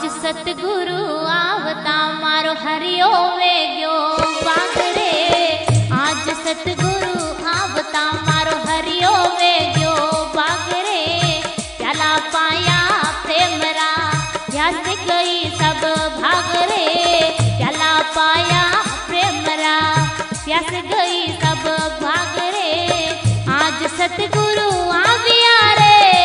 सतगुरु आवता मारो हरियो वे गयो बागरे। आज सतगुरु आवता मारो हरियो वे गयो बागरे। प्याला पाया प्रेमरा प्यास गई सब भागरे। प्याला पाया प्रेमरा प्यास गई सब भागरे। आज सतगुरु आविया रे।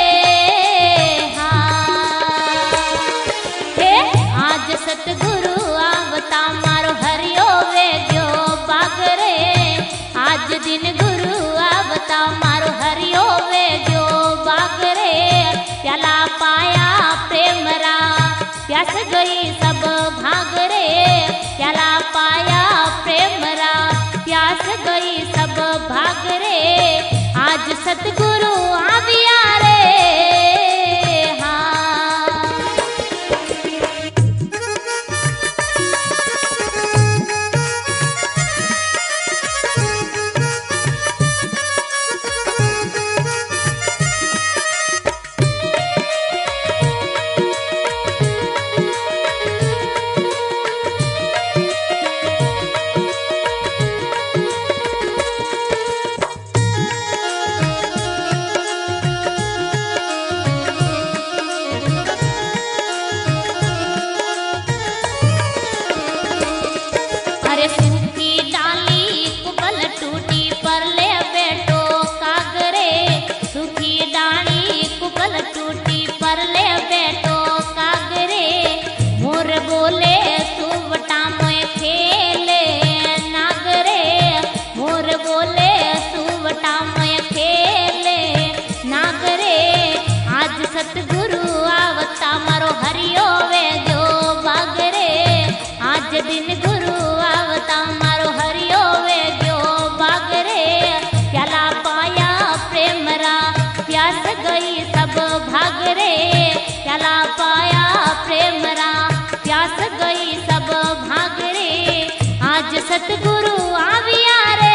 सतगुरु आवता मारो हरियो वे गयो बागरे। आज दिन गुरु आवता मारो हरियो वे गयो बागरे। प्याला पाया प्रेमरा प्यास गई सब भागरे। प्याला पाया प्रेमरा प्यास गई सब भागरे। आज सतगुरु आविया रे। सूखी डाली कुबल टूटी पर ले बैठो कागरे। सूखी डाली कुबल टूटी पर ले बैठो कागरे। मोर बोले सुवटा मोए खेले नागरे। मोर बोले सुवटा मोए खेले नागरे। आज सतगुरु आवता मारो हरियो वे गयो बागरे। आज दिन गुरु आवता मारो हरियो वे गयो बागरे। प्याला पाया प्रेमरा प्यास गई सब भागरे। प्याला पाया प्रेमरा प्यास गई सब भागरे। आज सतगुरु आविया रे।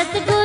रसगुल्ला